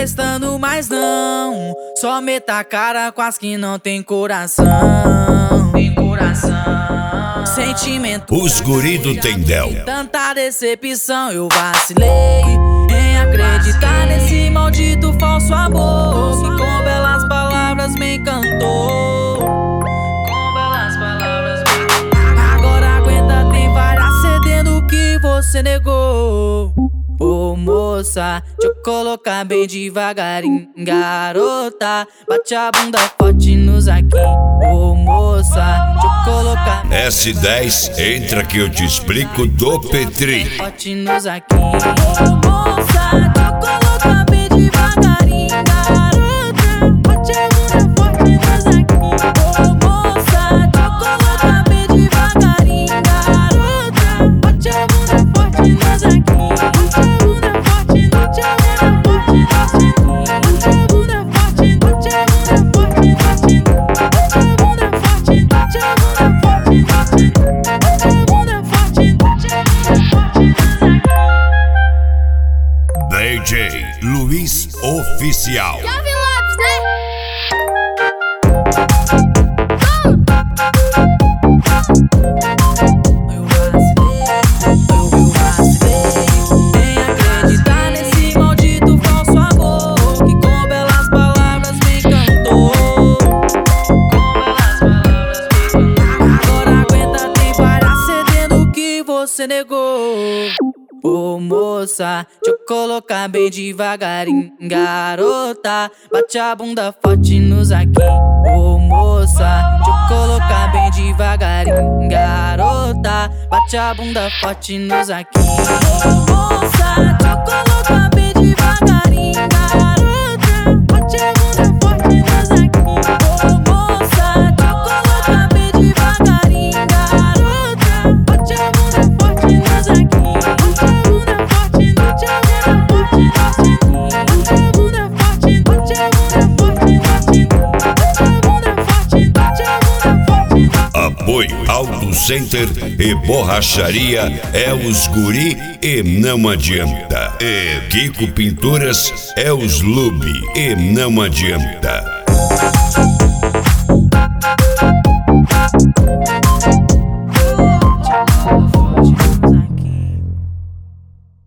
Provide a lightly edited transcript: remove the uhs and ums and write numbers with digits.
prestando, mas não. Só meta a cara com as que não tem coração. Tem coração. Sentimento. Os guri do Tendel. Tanta decepção, eu vacilei em acreditar nesse maldito falso amor que com belas palavras me encantou. Com belas palavras me encantou. Agora aguenta, tem várias cedendo que você negou. Ô moça, deixa eu colocar bem devagarinho. Garota, bate a bunda forte nos aqui. Ô moça, deixa eu colocar S10, entra que eu te explico do Petri. forte nos aqui. Ô moça, deixa eu colocar bem devagarinho. Garota, bate a bunda forte nos aqui. Ô moça, deixa eu colocar bem devagarinho. Garota, bate a bunda forte nos aqui. DJ Luiz Oficial. Calvin Lopes, né? Eu vacilei em acreditar nesse maldito falso amor que com belas palavras me encantou. Com belas palavras me encantou. Agora aguenta, tem várias cedendo que você negou. Ô moça, deixa eu colocar bem devagarinho. Garota, bate a bunda forte nos aqui. Ô moça, deixa eu colocar bem devagarinho. Garota, bate a bunda forte nos aqui. Ô moça, deixa eu colocar bem devagarinho. Garota, bate a bunda forte nos aqui. Ô moça, deixa eu colocar bem devagarinho. Garota, bate a bunda forte nos aqui. Apoio Auto Center e Borracharia é os guri e não adianta. E Kiko Pinturas é os Lube e não adianta.